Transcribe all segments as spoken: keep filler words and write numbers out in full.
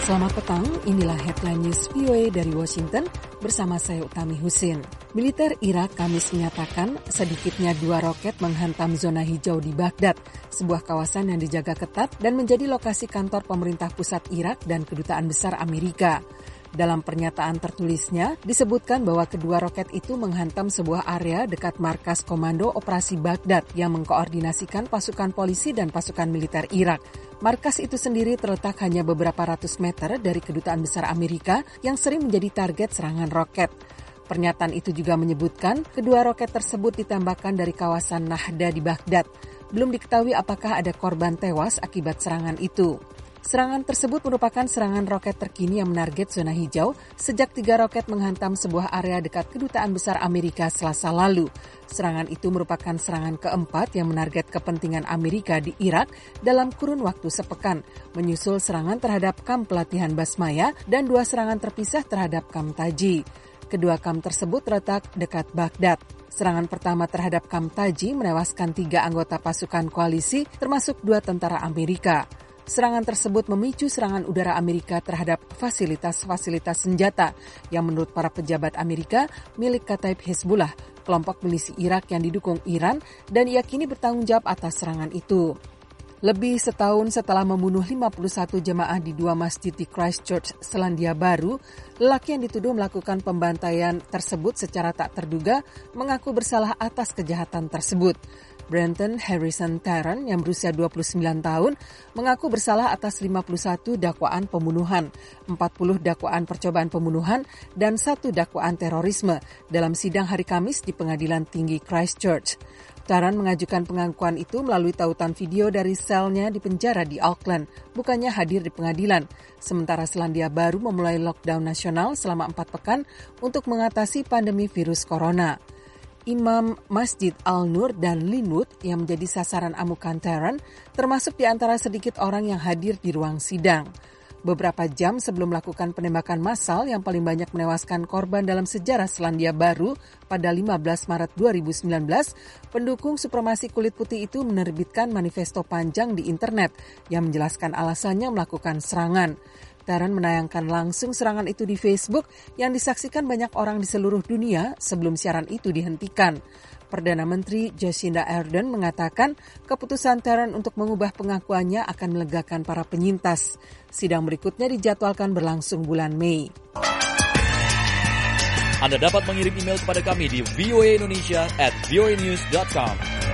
Selamat petang, inilah headline news V O A dari Washington bersama saya Utami Husin. Militer Irak Kamis menyatakan sedikitnya dua roket menghantam zona hijau di Baghdad, sebuah kawasan yang dijaga ketat dan menjadi lokasi kantor pemerintah pusat Irak dan kedutaan besar Amerika. Dalam pernyataan tertulisnya, disebutkan bahwa kedua roket itu menghantam sebuah area dekat markas Komando Operasi Baghdad yang mengkoordinasikan pasukan polisi dan pasukan militer Irak. Markas itu sendiri terletak hanya beberapa ratus meter dari kedutaan besar Amerika yang sering menjadi target serangan roket. Pernyataan itu juga menyebutkan kedua roket tersebut ditembakkan dari kawasan Nahda di Baghdad. Belum diketahui apakah ada korban tewas akibat serangan itu. Serangan tersebut merupakan serangan roket terkini yang menarget zona hijau sejak tiga roket menghantam sebuah area dekat kedutaan besar Amerika Selasa lalu. Serangan itu merupakan serangan keempat yang menarget kepentingan Amerika di Irak dalam kurun waktu sepekan, menyusul serangan terhadap kamp pelatihan Basmaya dan dua serangan terpisah terhadap kamp Taji. Kedua kamp tersebut terletak dekat Baghdad. Serangan pertama terhadap kamp Taji menewaskan tiga anggota pasukan koalisi termasuk dua tentara Amerika. Serangan tersebut memicu serangan udara Amerika terhadap fasilitas-fasilitas senjata yang menurut para pejabat Amerika milik Kataib Hezbollah, kelompok milisi Irak yang didukung Iran dan diyakini bertanggung jawab atas serangan itu. Lebih setahun setelah membunuh lima puluh satu jemaah di dua masjid di Christchurch, Selandia Baru, lelaki yang dituduh melakukan pembantaian tersebut secara tak terduga mengaku bersalah atas kejahatan tersebut. Brenton Harrison Tarrant yang berusia dua puluh sembilan tahun mengaku bersalah atas lima puluh satu dakwaan pembunuhan, empat puluh dakwaan percobaan pembunuhan, dan satu dakwaan terorisme dalam sidang hari Kamis di Pengadilan Tinggi Christchurch. Tarrant mengajukan pengakuan itu melalui tautan video dari selnya di penjara di Auckland, bukannya hadir di pengadilan. Sementara Selandia Baru memulai lockdown nasional selama empat pekan untuk mengatasi pandemi virus corona. Imam Masjid Al-Nur dan Linwood yang menjadi sasaran amukan Tarrant termasuk di antara sedikit orang yang hadir di ruang sidang. Beberapa jam sebelum melakukan penembakan massal yang paling banyak menewaskan korban dalam sejarah Selandia Baru pada lima belas Maret dua ribu sembilan belas, pendukung supremasi kulit putih itu menerbitkan manifesto panjang di internet yang menjelaskan alasannya melakukan serangan. Tarrant menayangkan langsung serangan itu di Facebook yang disaksikan banyak orang di seluruh dunia sebelum siaran itu dihentikan. Perdana Menteri Jacinda Ardern mengatakan keputusan Tarrant untuk mengubah pengakuannya akan melegakan para penyintas. Sidang berikutnya dijadwalkan berlangsung bulan Mei. Anda dapat mengirim email kepada kami di voaindonesia at voanews dot com.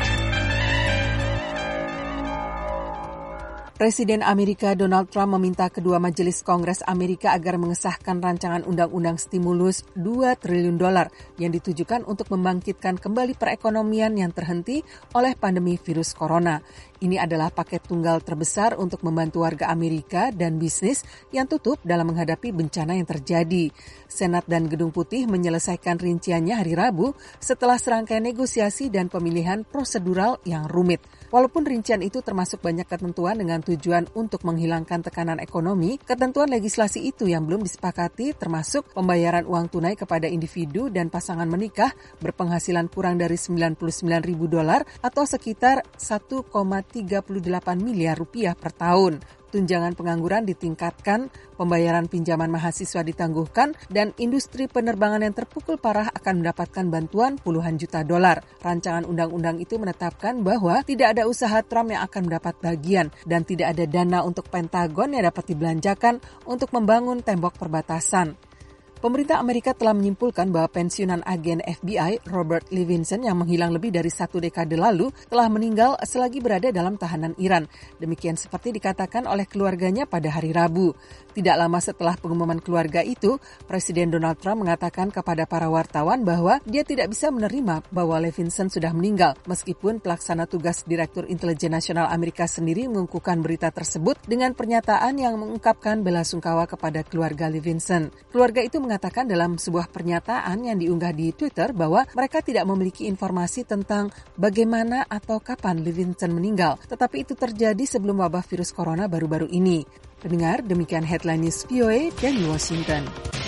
Presiden Amerika Donald Trump meminta kedua majelis Kongres Amerika agar mengesahkan rancangan undang-undang stimulus dua triliun dolar yang ditujukan untuk membangkitkan kembali perekonomian yang terhenti oleh pandemi virus corona. Ini adalah paket tunggal terbesar untuk membantu warga Amerika dan bisnis yang tutup dalam menghadapi bencana yang terjadi. Senat dan Gedung Putih menyelesaikan rinciannya hari Rabu setelah serangkaian negosiasi dan pemilihan prosedural yang rumit. Walaupun rincian itu termasuk banyak ketentuan dengan tujuan untuk menghilangkan tekanan ekonomi, ketentuan legislasi itu yang belum disepakati termasuk pembayaran uang tunai kepada individu dan pasangan menikah berpenghasilan kurang dari sembilan puluh sembilan ribu dolar atau sekitar satu koma tiga delapan miliar rupiah per tahun. Tunjangan pengangguran ditingkatkan, pembayaran pinjaman mahasiswa ditangguhkan, dan industri penerbangan yang terpukul parah akan mendapatkan bantuan puluhan juta dolar. Rancangan undang-undang itu menetapkan bahwa tidak ada usaha Trump yang akan mendapat bagian dan tidak ada dana untuk Pentagon yang dapat dibelanjakan untuk membangun tembok perbatasan. Pemerintah Amerika telah menyimpulkan bahwa pensiunan agen F B I Robert Levinson yang menghilang lebih dari satu dekade lalu telah meninggal selagi berada dalam tahanan Iran. Demikian seperti dikatakan oleh keluarganya pada hari Rabu. Tidak lama setelah pengumuman keluarga itu, Presiden Donald Trump mengatakan kepada para wartawan bahwa dia tidak bisa menerima bahwa Levinson sudah meninggal, meskipun pelaksana tugas Direktur Intelijen Nasional Amerika sendiri mengukuhkan berita tersebut dengan pernyataan yang mengungkapkan belasungkawa kepada keluarga Levinson. Keluarga itu mengatakan dalam sebuah pernyataan yang diunggah di Twitter bahwa mereka tidak memiliki informasi tentang bagaimana atau kapan Levinson meninggal, tetapi itu terjadi sebelum wabah virus corona baru-baru ini. Pendengar, demikian headline news V O A dari Washington.